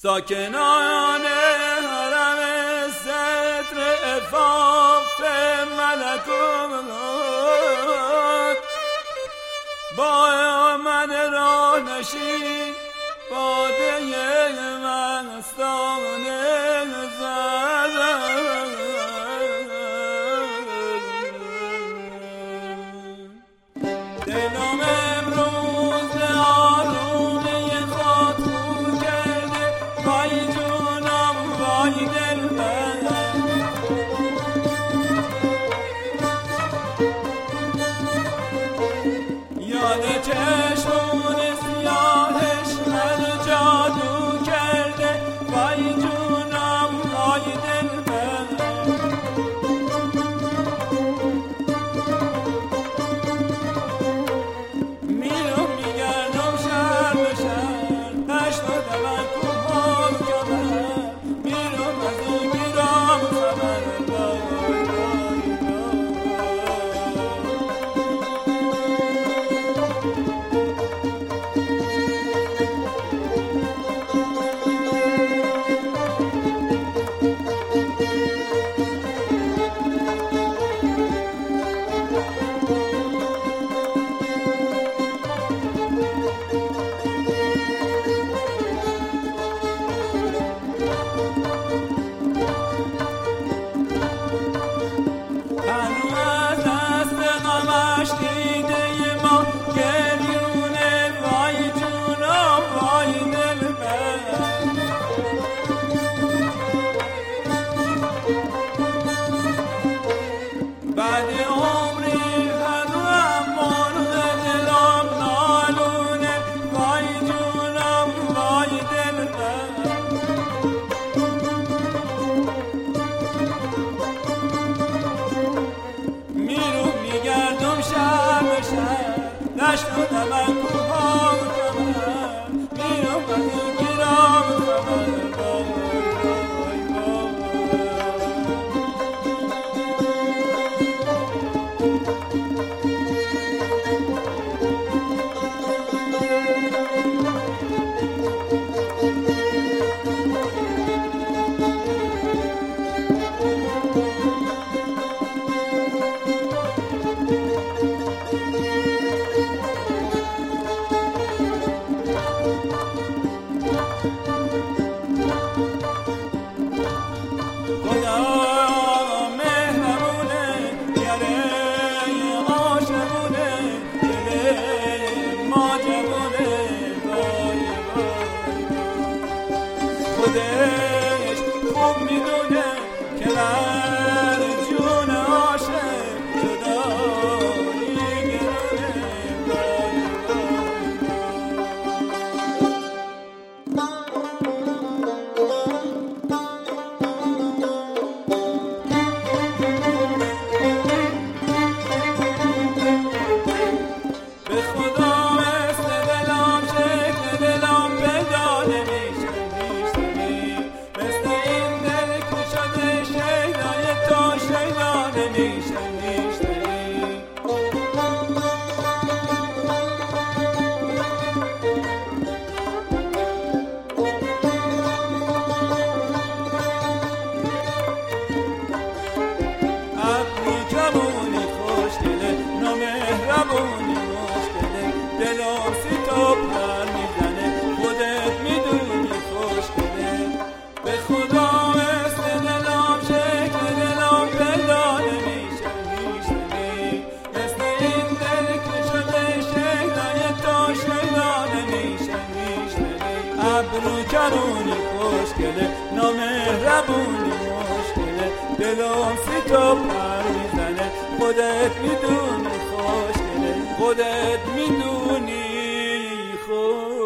ساکنان حرم ستر عفاف ملکوت با من راه نشین باده مستانه زدن دلم امروز آرومی خود خون کرده وای جونم وای دل من یاد چشمون سیاهش من جادو کرده وای جونم وای دل من میرم میگردم شهر به شهر نشناده من کوه و کمر میرم از اون گیرم خبر نشناده من کوه و کمر میرم از اون گیرم خبر خودش خوب میدونه که بر جون عاشق جدایی به خدا مثل دلم شکل دلم پیدا نمیشه دلم سی تو پر میزنه خودت میدونی خوشگله به خدا مثل دلم شکل دلم پیدا نمیشه مثل این دل که شده شیدای تو شیدا نمیشه ابرو کرونی خوشگله نامهربونی مشکله دلم سی تو پر میزنه خودت میدونی خوشگله خودت میدونی خوش